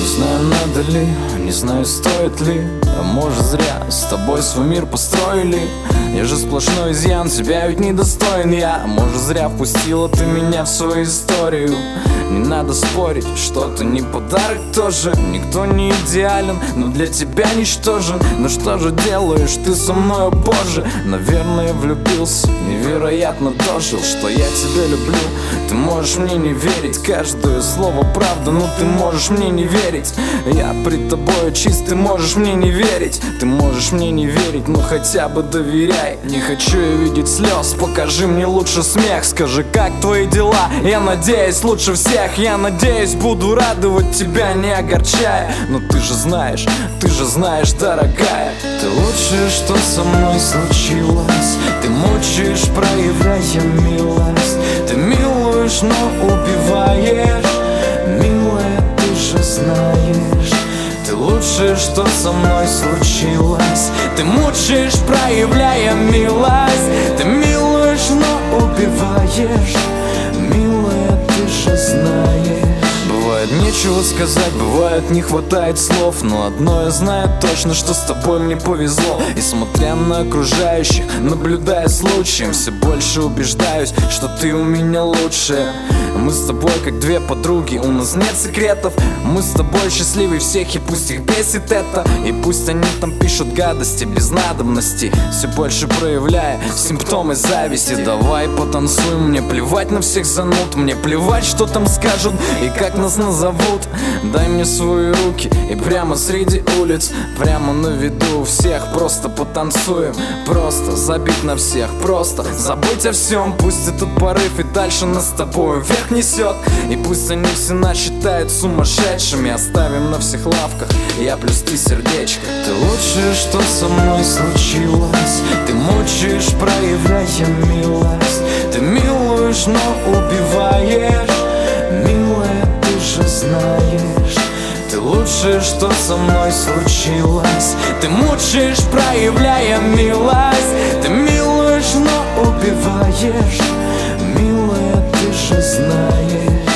знаю, надо ли, не знаю, стоит ли, а может зря с тобой свой мир построили. Я же сплошной изъян, тебя ведь недостоин я. Может зря впустила ты меня в свою историю. Не надо спорить, что ты не подарок тоже. Никто не идеален, но для тебя ничтожен. Ну что же делаешь ты со мной, о боже? Наверное, влюбился, невероятно дожил. Что я тебя люблю, ты можешь мне не верить. Каждое слово правда, но ты можешь мне не верить. Я пред тобой чист, ты можешь мне не верить. Ты можешь мне не верить, но хотя бы доверяй. Не хочу я видеть слез, покажи мне лучше смех. Скажи, как твои дела, я надеюсь лучше всех. Я надеюсь, буду радовать тебя, не огорчая. Но ты же знаешь, дорогая, ты лучшее, что со мной случилось. Ты мучаешь, проявляя милость. Ты милуешь, но убиваешь. Милая, ты же знаешь, ты лучшее, что со мной случилось. Ты мучаешь, проявляя милость. Ты милуешь, но убиваешь. Милая, ты же знаешь. Бывает нечего сказать, бывает не хватает слов. Но одно я знаю точно, что с тобой мне повезло. И смотря на окружающих, наблюдая случаем, все больше убеждаюсь, что ты у меня лучшая. Мы с тобой как две подруги, у нас нет секретов. Мы с тобой счастливы всех, и пусть их бесит это. И пусть они там пишут гадости без надобности, все больше проявляя симптомы зависти. Давай потанцуем, мне плевать на всех зануд. Мне плевать, что там скажут и как нас назовут. Дай мне свои руки и прямо среди улиц, прямо на виду у всех просто потанцуем. Просто забить на всех, просто забыть о всем. Пусть этот порыв и дальше нас с тобой вверх несет. И пусть они все нас считают сумасшедшими. Оставим на всех лавках я плюс ты сердечко. Ты лучшее, что со мной случилось. Ты мучаешь, проявляя милость. Ты милуешь, но убиваешь. Милая, ты же знаешь, ты лучшее, что со мной случилось. Ты мучаешь, проявляя милость. Ты милуешь, но убиваешь. Милая, ты же знаешь.